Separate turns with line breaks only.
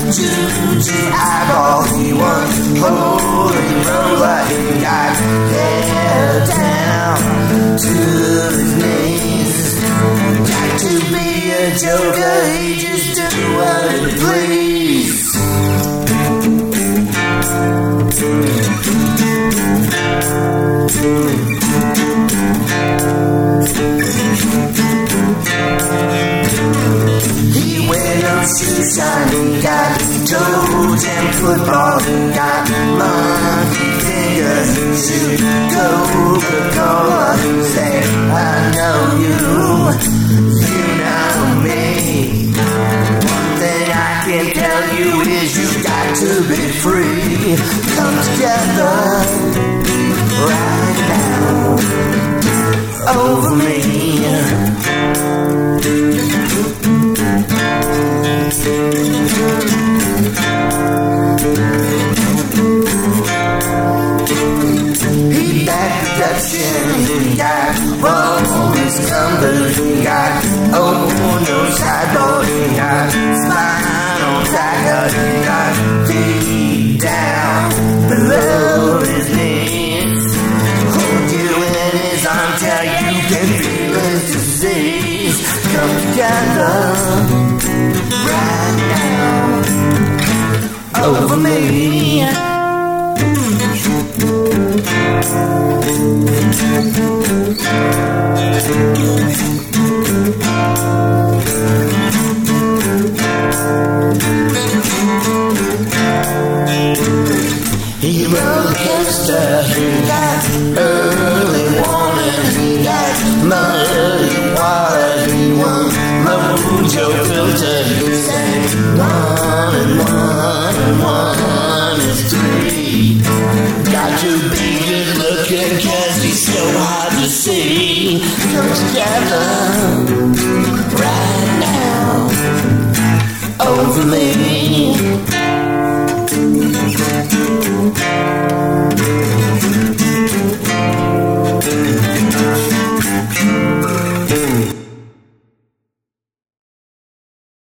Choo-choo eyeball, he was holy roller. He got hair down to his knees. Got to be a joker, he just do what he please. He wear no shoes on, he got toes and football, he got monkey fingers, he shoot Coca-Cola, say, I know you, you know me. One thing I can tell you is you got to be free. Come together right now over me. He back production, he got bonus numbers, he got no sideboard, he got spinal tiger, he got deep down below his knees. Hold you in his arm till you can feel his disease. Come together right now over me. He roller coaster, he got early warning, he got muddy water, he won mojo filter, he sang 1 and 1 and 1 is 3. Got to be good looking 'cause he's so hard to see. Come together right now over me.